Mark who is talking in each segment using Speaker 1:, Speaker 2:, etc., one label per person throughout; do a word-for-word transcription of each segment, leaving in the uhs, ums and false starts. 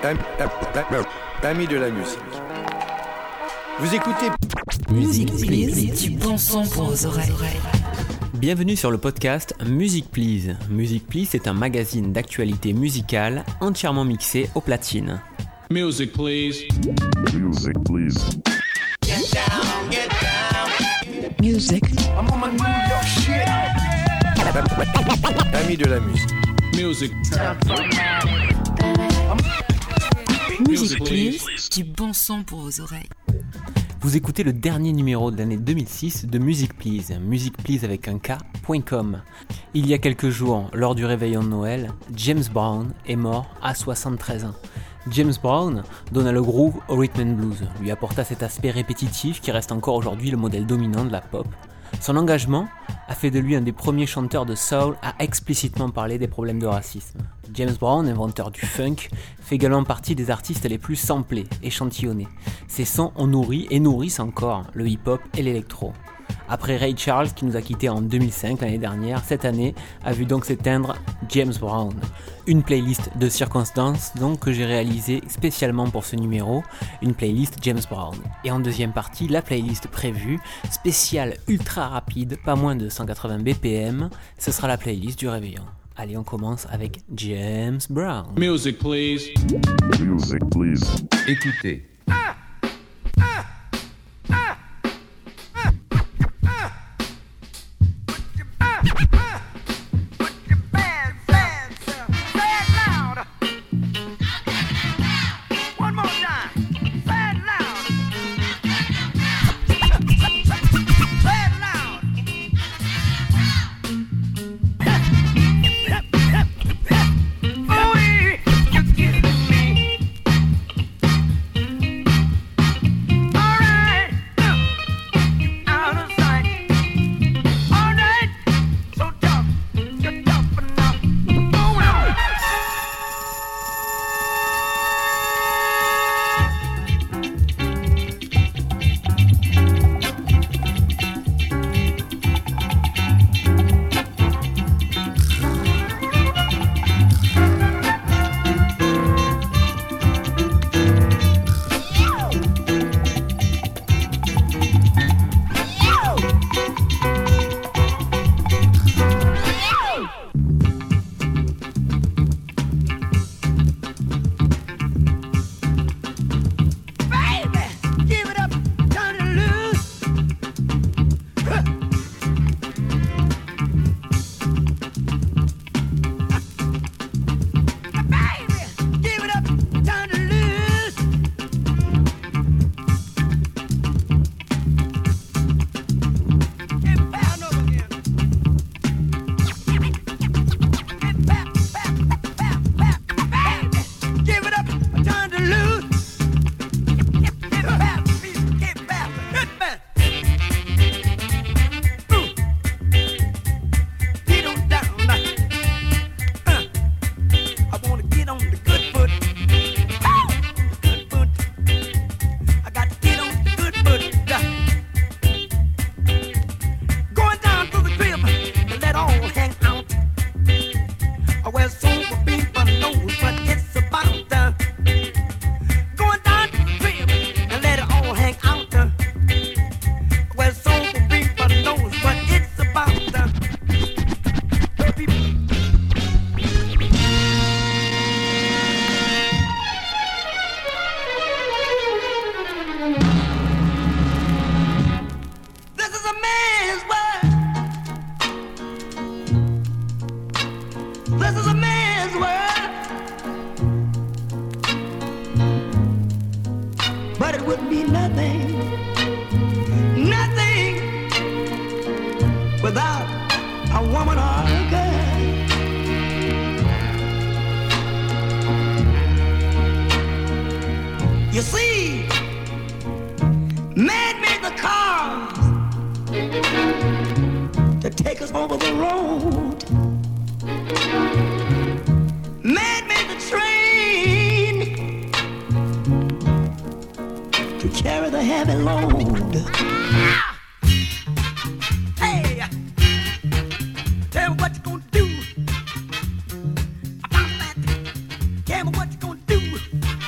Speaker 1: Amis de la musique, vous écoutez
Speaker 2: Music Please, du bon son pour vos oreilles.
Speaker 3: Bienvenue sur le podcast Music Please. Music Please est un magazine d'actualité musicale entièrement mixé aux platines.
Speaker 4: Music please.
Speaker 5: Music please.
Speaker 1: Get down, get down.
Speaker 2: Music.
Speaker 1: I'm on my New York shit. Amis de la musique.
Speaker 4: Music.
Speaker 2: Music Please, du bon son pour vos oreilles.
Speaker 3: Vous écoutez le dernier numéro de l'année deux mille six de Music Please, Music Please avec un K point com. Il y a quelques jours, lors du réveillon de Noël, James Brown est mort à soixante-treize ans. James Brown donna le groove au rhythm and blues, lui apporta cet aspect répétitif qui reste encore aujourd'hui le modèle dominant de la pop. Son engagement a fait de lui un des premiers chanteurs de soul à explicitement parler des problèmes de racisme. James Brown, inventeur du funk, fait également partie des artistes les plus samplés, échantillonnés. Ses sons ont nourri et nourrissent encore le hip-hop et l'électro. Après Ray Charles qui nous a quittés en deux mille cinq l'année dernière, cette année a vu donc s'éteindre James Brown. Une playlist de circonstances donc que j'ai réalisée spécialement pour ce numéro, une playlist James Brown. Et en deuxième partie, la playlist prévue, spéciale ultra rapide, pas moins de cent quatre-vingts B P M, ce sera la playlist du réveillon. Allez, on commence avec James Brown.
Speaker 4: Music please.
Speaker 5: Music please.
Speaker 6: Écoutez.
Speaker 7: Carry the heavy load. Hey, tell me what you gonna do about that. Tell me what you gonna do.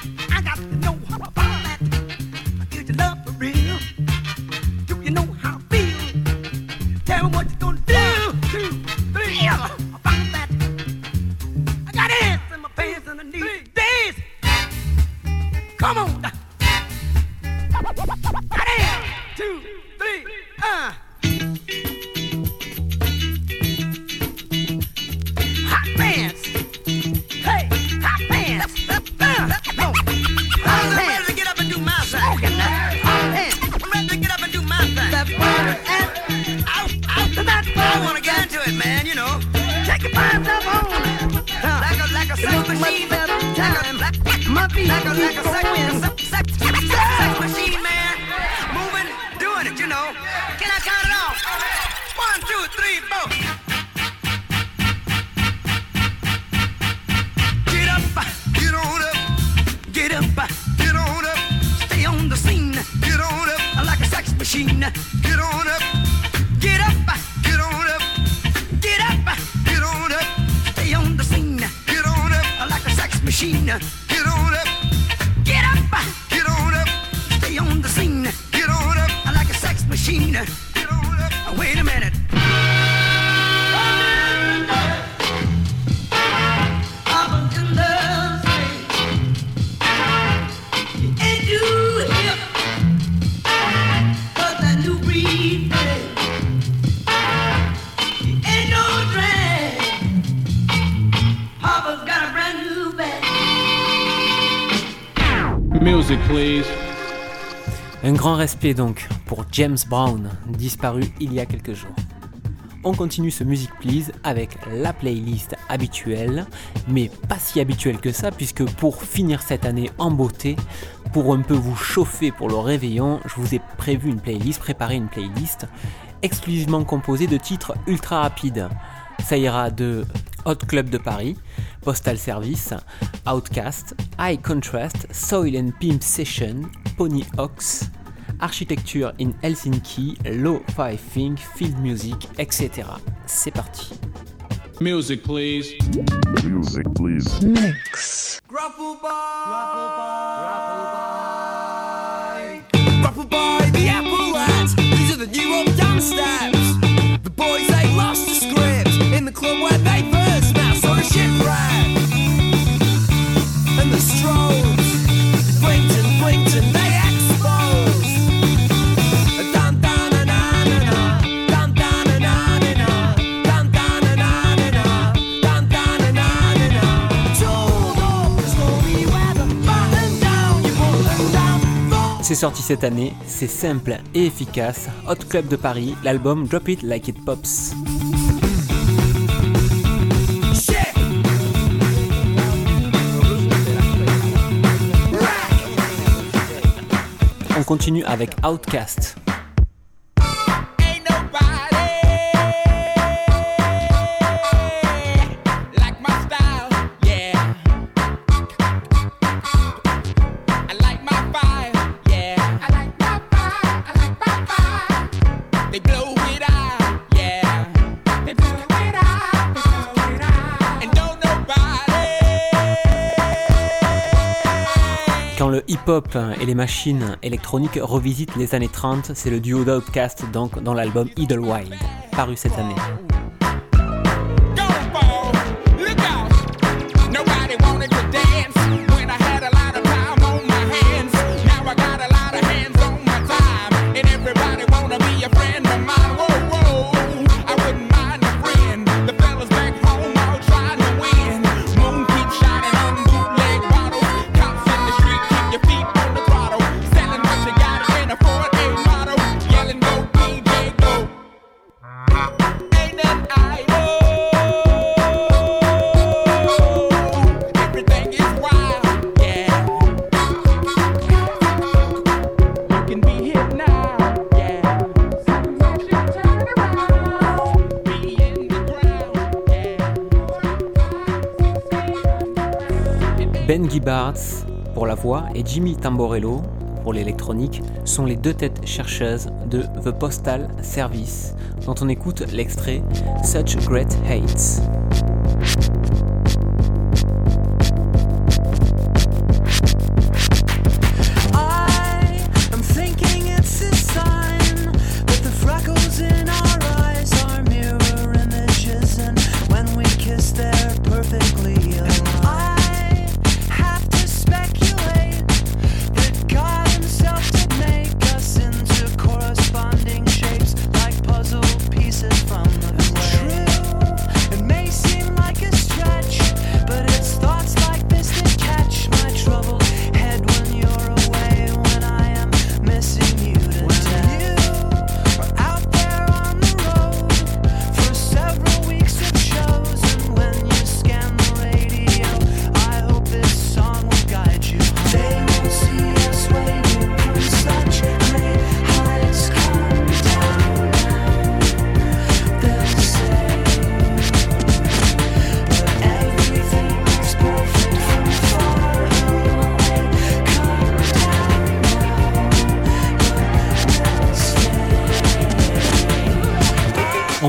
Speaker 7: Come on. Goddamn. Two, three, uh. Hot pants. Hey, hot pants. Uh, no. Hot I'm ready to get up and do my thing. Smoking now. Hot pants. I'm ready to get up and do my thing. That's right. And out, out to that. I want to get into it, man, you know. Take your pants up home. Uh, like a, like a sex machine. Like a, like, my feet. Like a, like a sex, sex, sex, sex machine, man. Moving, doing it, you know. Can I count it off? One, two, three, four. Get up, get on up. Get up, get on up. Stay on the scene. Get on up. Like a sex machine. Get on up. Get up, get on up. Get up, get on up. Stay on the scene. Get on up. Like a sex machine. Get on up. Get up, get on up. Stay on the scene. Get on up. Like a sex machine. Get on up. Wait a minute. Up in the street. Ain't you hip? Cause that new breed ain't no drag. Papa's got a brand new bag.
Speaker 4: Music, please.
Speaker 3: Un grand respect donc pour James Brown, disparu il y a quelques jours. On continue ce Music Please avec la playlist habituelle, mais pas si habituelle que ça, puisque pour finir cette année en beauté, pour un peu vous chauffer pour le réveillon, je vous ai prévu une playlist, préparé une playlist exclusivement composée de titres ultra rapides. Ça ira de Hot Club de Paris, Postal Service, Outcast, High Contrast, Soil and Pimp Session, Pony Ox, Architecture in Helsinki, Lo-Fi Think, Field Music, et cetera. C'est parti.
Speaker 4: Music, please.
Speaker 5: Music, please.
Speaker 7: Mix. Grapple by, grapple by, grapple by the Apple lads. These are the new old dance steps. The boys they lost the script in the club where they first met. Saw the shipwreck and the Strokes. Blinked and blinked and they exposed. Dun dun na na na na, dun dun na na na na, dun dun na na na na, dun dun na na na na. Told up the story where the button down, you pull them down.
Speaker 3: C'est sorti cette année, c'est simple et efficace. Hot Club de Paris, l'album Drop It Like It Pops. On continue avec Outcast.
Speaker 7: Ain't nobody like my style, yeah. I like my fire, yeah. I like my fire, I like my fire. They blow it out, yeah. They blow it out, they blow it out. And don't nobody.
Speaker 3: Quand le hip-hop et les machines électroniques revisitent les années trente, c'est le duo d'Outkast donc dans l'album Idlewild, paru cette année. Ben Gibbard pour la voix et Jimmy Tamborello pour l'électronique sont les deux têtes chercheuses de The Postal Service, dont on écoute l'extrait Such Great Hates.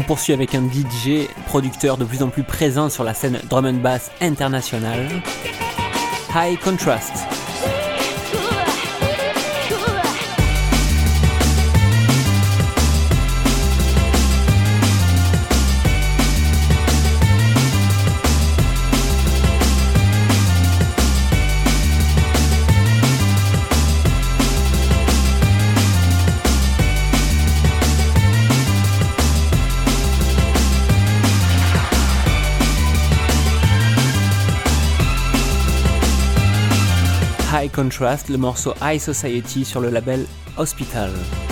Speaker 3: poursuit avec un D J, producteur de plus en plus présent sur la scène drum and bass internationale, High Contrast. High Contrast, le morceau High Society sur le label Hospital.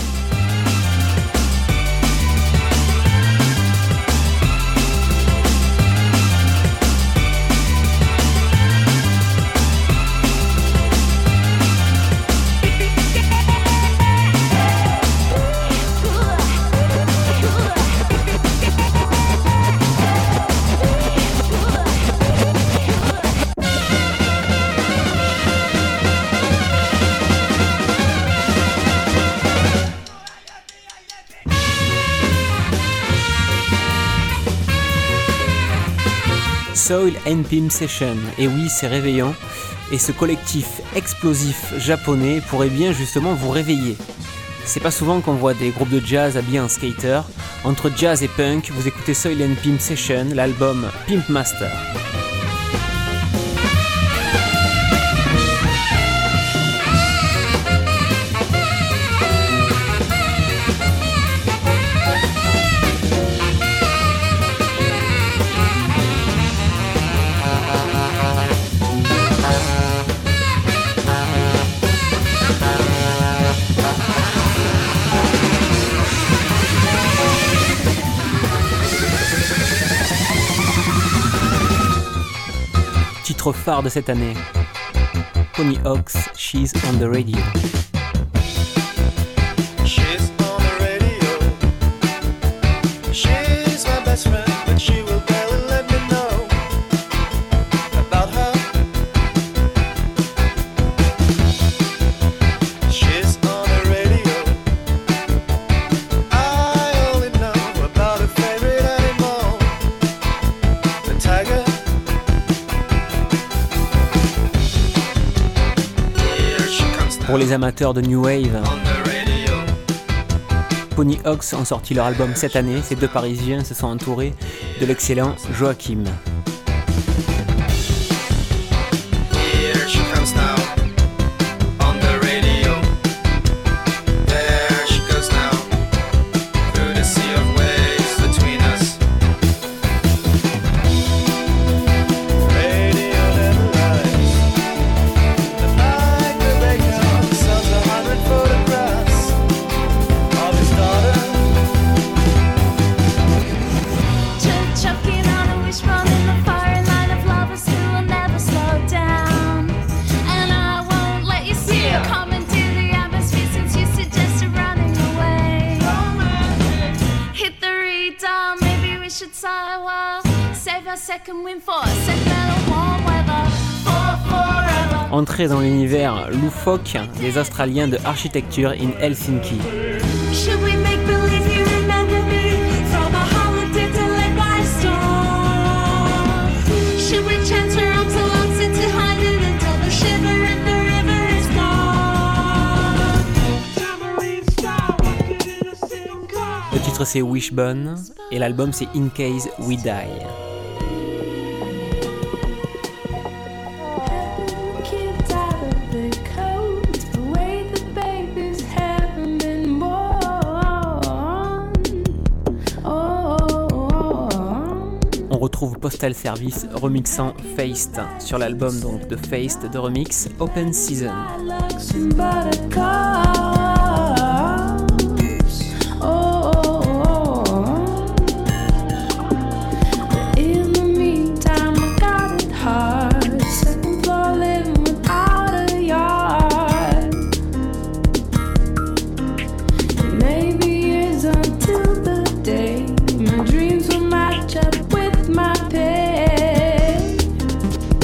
Speaker 3: Soil and Pimp Session, et oui c'est réveillant, et ce collectif explosif japonais pourrait bien justement vous réveiller. C'est pas souvent qu'on voit des groupes de jazz habillés en skater. Entre jazz et punk, vous écoutez Soil and Pimp Session, l'album Pimp Master. Titre phare de cette année, Tony Hawk's She's on the Radio.
Speaker 6: She's on the radio. She's my best friend, but she will barely let me know about her. She's on the radio. I only know about her favorite animal, the tiger.
Speaker 3: Pour les amateurs de New Wave, Tony Hawk's ont sorti leur album cette année. Ces deux Parisiens se sont entourés de l'excellent Joachim. Entrée dans l'univers loufoque des Australiens de Architecture in Helsinki. Le titre c'est Wishbone et l'album c'est In Case We Die. On retrouve Postal Service remixant Faced sur l'album donc de Faced de remix Open Season.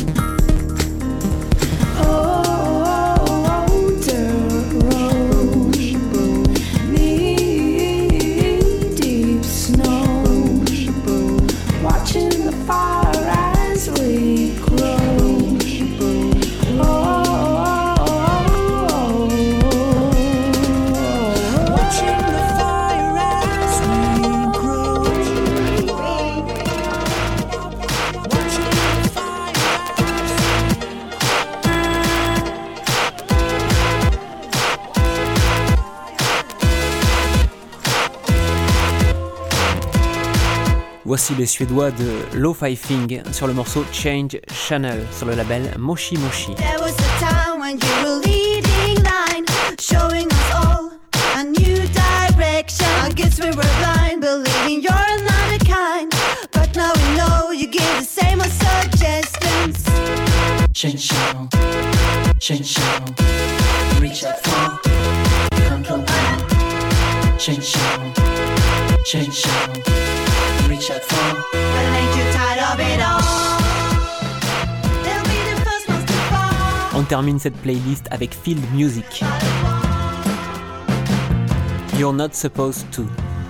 Speaker 8: Oh,
Speaker 3: Voici les Suédois de Lo-Fi Thing sur le morceau Change Channel sur le label Moshi Moshi.
Speaker 8: There was a time when you were leading line, showing us all a new direction. I guess we were blind, believing you're another kind. But now we know you give the same old suggestions.
Speaker 9: Change channel, change channel, reach out for control panel. Change channel, change channel, reach out for.
Speaker 8: But ain't you tired of it all? They'll be the first ones to fall.
Speaker 3: On termine cette playlist avec Field Music. You're Not Supposed To.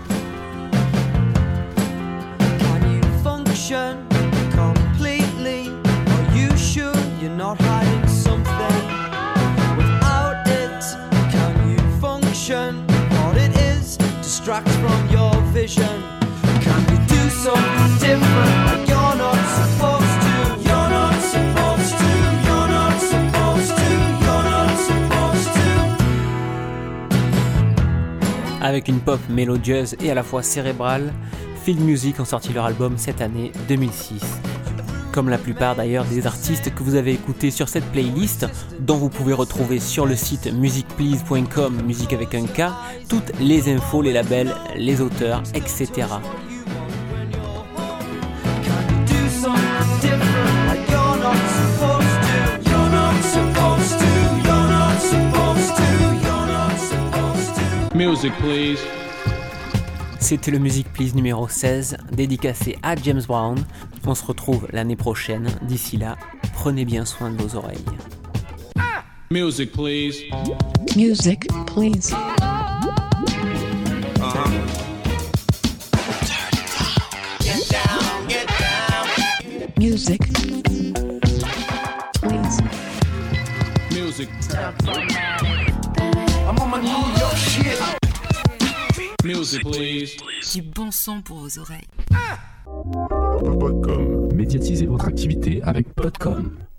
Speaker 7: Can you function completely? Are you sure you're not hiding something? Without it, can you function? What it is distracts from your vision. Can you do something different like you're not supposed to? You're not supposed to. You're not supposed to. You're not supposed to.
Speaker 3: Avec une pop mélodieuse et à la fois cérébrale, Field Music ont sorti leur album cette année deux mille six. Comme la plupart d'ailleurs des artistes que vous avez écoutés sur cette playlist, dont vous pouvez retrouver sur le site music please point com, musique avec un K, toutes les infos, les labels, les auteurs, et cetera.
Speaker 4: Music, please.
Speaker 3: C'était le Music Please numéro seize, dédicacé à James Brown. On se retrouve l'année prochaine. D'ici là, prenez bien soin de vos oreilles.
Speaker 4: Music, please.
Speaker 2: Music, please. Music, please.
Speaker 4: Music.
Speaker 6: I'm on my New York shit.
Speaker 4: Music, please.
Speaker 2: Du bon son pour vos oreilles.
Speaker 5: Podcom.
Speaker 10: Médiatisez votre activité avec Podcom.